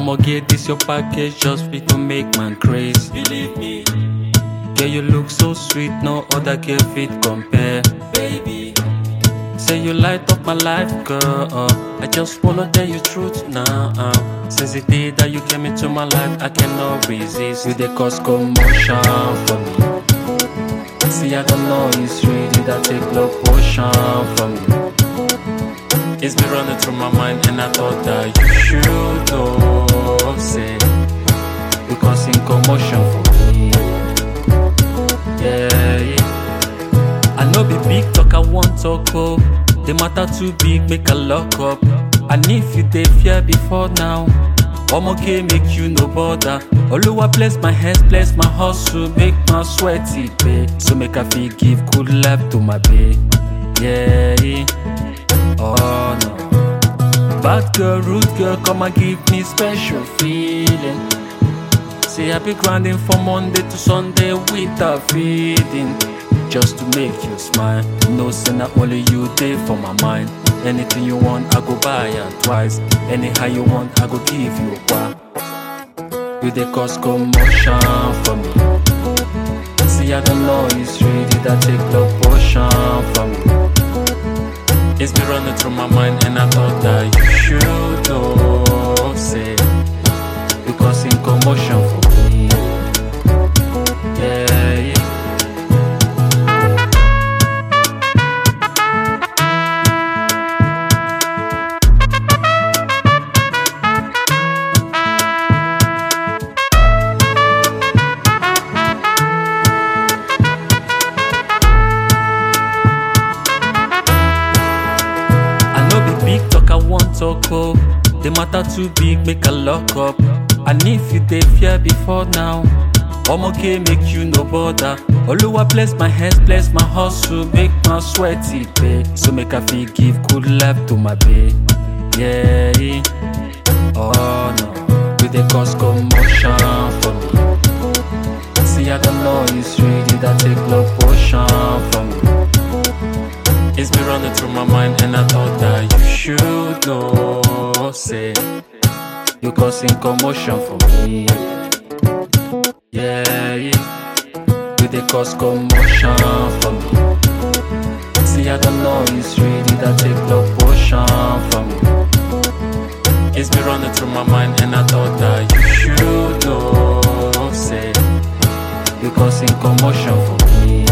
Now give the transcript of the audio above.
I'ma get this your package just fit to make man craze. Believe me, Girl, you look so sweet, no other girl fit compare. baby. Say you light up my life, girl. I just wanna tell you truth now. Since the day that you came into my life, I cannot resist. You dey cause commotion for me. See, I don't know it's really that take love potion from me. It's been running through my mind, and I thought that you should know. Say you causing commotion for me. Yeah. I know be big talk, I want talk up. The matter too big, make a lock up. And if you dey fear before now, I'm okay, make you no bother. Oluwa bless my hands, bless my hustle, make my sweaty pay. So make I feel give good life to my babe. Yeah. Oh no. Bad girl, rude girl, come and give me special feeling. See, I be grinding from Monday to Sunday without feeding. Just to make you smile. No, say not only you there for my mind. Anything you want, I go buy and twice. Anyhow you want, I go give you one. You dey cause commotion for me. See, I don't know it's really that take love potion from me. It's been running through my mind, and I thought that you should know. Say you causing commotion for me. Yeah. Big talk, I want talk up. The matter too big, make a lock up. And if you dey fear before now, I'm okay, make you no bother. Oluwa bless my hands, bless my hustle, make my sweaty pay. So make I feel give good life to my babe. Yeah. Oh no, you dey cause commotion for me. See, I don't know it's really that take love potion from me. It's been running through my mind, and I thought that you should know. Say you causing commotion for me. Yeah. You dey cause commotion for me. See, I don't know it's really that take love potion from me. It's been running through my mind, and I thought that you should know. Say you causing commotion for me.